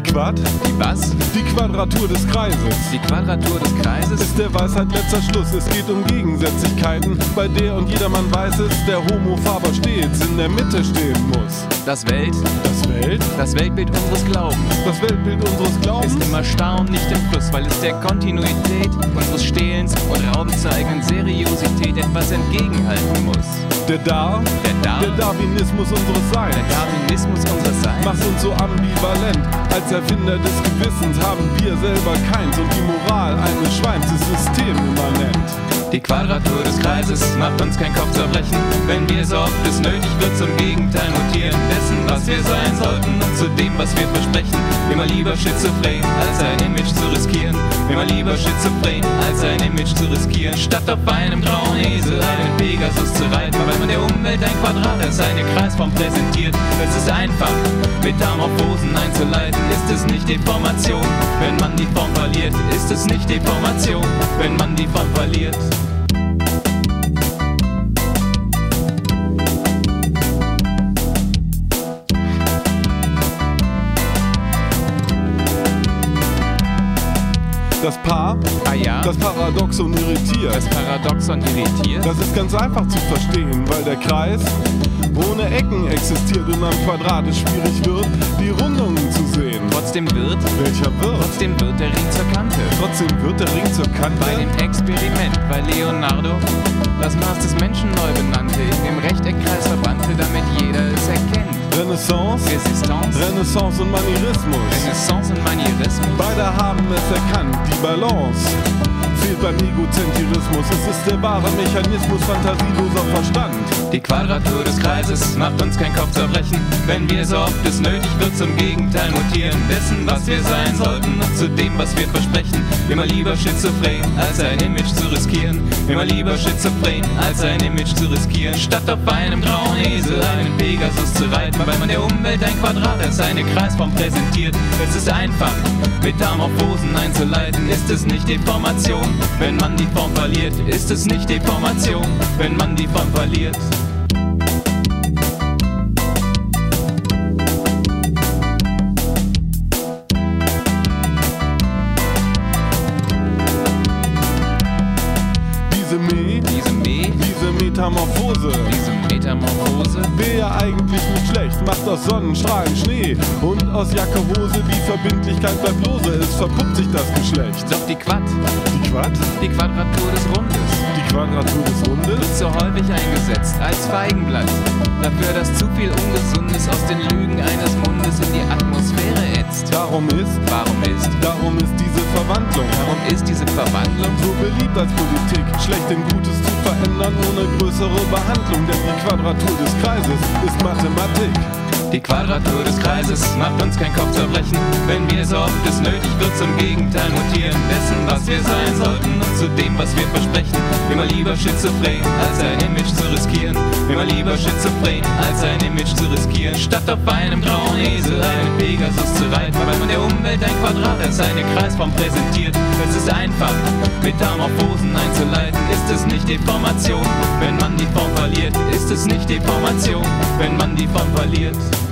Quad? Die was? Die Quadratur des Kreises. Die Quadratur des Kreises? Ist der Weisheit letzter Schluss. Es geht um Gegensätzlichkeiten, bei der und jedermann weiß es, der Homo faber stets in der Mitte stehen muss. Das Weltbild unseres Glaubens. Das Weltbild unseres Glaubens ist immer starr und nicht im Fluss, weil es der Kontinuität unseres Stehlens und Raubenzeigens Seriosität etwas entgegenhalten muss. Der Darwinismus unseres Seins. Der Darwinismus unseres Seins macht uns so ambivalent. Als Erfinder des Gewissens haben wir selber keins und die Moral eines Schweins ist systemimmanent. Die Quadratur des Kreises macht uns kein Kopfzerbrechen, wenn wir so oft es nötig wird zum Gegenteil mutieren dessen, was wir sein sollten und zu dem, was wir versprechen. Immer lieber schizophren, als ein Image zu riskieren. Immer lieber schizophren, als ein Image zu riskieren. Statt auf einem grauen Esel einen Pegasus zu reiten, weil man der Umwelt ein Quadrat als eine Kreisform präsentiert. Es ist einfach, Metamorphosen einzuleiten. Ist es nicht Deformation, wenn man die Form verliert? Ist es nicht Deformation, wenn man die Form verliert? Das Paar, das Paradoxon irritiert. Das Paradoxon irritiert? Das ist ganz einfach zu verstehen, weil der Kreis ohne Ecken existiert und am Quadrat es schwierig wird, die Rundungen zu sehen. Trotzdem wird? Welcher wird? Trotzdem wird der Ring zur Kante. Trotzdem wird der Ring zur Kante? Bei dem Experiment, weil Leonardo das Maß des Menschen neu benannte, in dem Rechteckkreis verbannte, damit jeder es erkennt. Renaissance, Resistance, Renaissance und Manierismus. Renaissance und Manierismus. Beide haben es erkannt, die Balance fehlt beim Egozentrismus. Es ist der wahre Mechanismus fantasieloser Verstand. Die Quadratur des Kreises macht uns kein Kopfzerbrechen, wenn wir so oft es nötig wird zum Gegenteil mutieren dessen, was wir sein sollten und zu dem, was wir versprechen. Immer lieber schizophren, als ein Image zu riskieren. Immer lieber schizophren, als ein Image zu riskieren. Statt auf einem grauen Esel einen Pegasus zu reiten, weil man der Umwelt ein Quadrat als eine Kreisform präsentiert. Es ist einfach, Metamorphosen einzuleiten. Ist es nicht Deformation, wenn man die Form verliert? Ist es nicht Deformation, wenn man die Form verliert? Diese Metamorphose wäre ja eigentlich nicht schlecht, macht aus Sonnenstrahlen Schnee und aus Jacke Hose die Verbindlichkeit bleibt lose, es verpuppt sich das Geschlecht. Doch die Quad? Die Quad? Die Quadratur des Rundes. Die Quadratur des Rundes? Wird so häufig eingesetzt als Feigenblatt dafür, dass zu viel Ungesundes aus den Lügen eines Mundes in die Atmosphäre ätzt. Darum ist diese Verwandlung so beliebt als Politik, schlecht in Gutes zu verändern ohne größere Behandlung, denn die Quadratur des Kreises ist Mathematik. Die Quadratur des Kreises macht uns kein Kopfzerbrechen, wenn wir so oft es nötig wird zum Gegenteil mutieren dessen, was wir sein sollten und zu dem, was wir versprechen. Immer lieber schizophren, als ein Image zu riskieren. Immer lieber schizophren, als ein Image zu riskieren. Statt auf einem grauen Esel einen Pegasus zu reiten, weil man der Umwelt ein Quadrat als eine Kreisform präsentiert. Es ist einfach, Metamorphosen einzuleiten. Ist es nicht Deformation, wenn man die Form verliert? Ist es nicht Deformation, wenn man die Form verliert?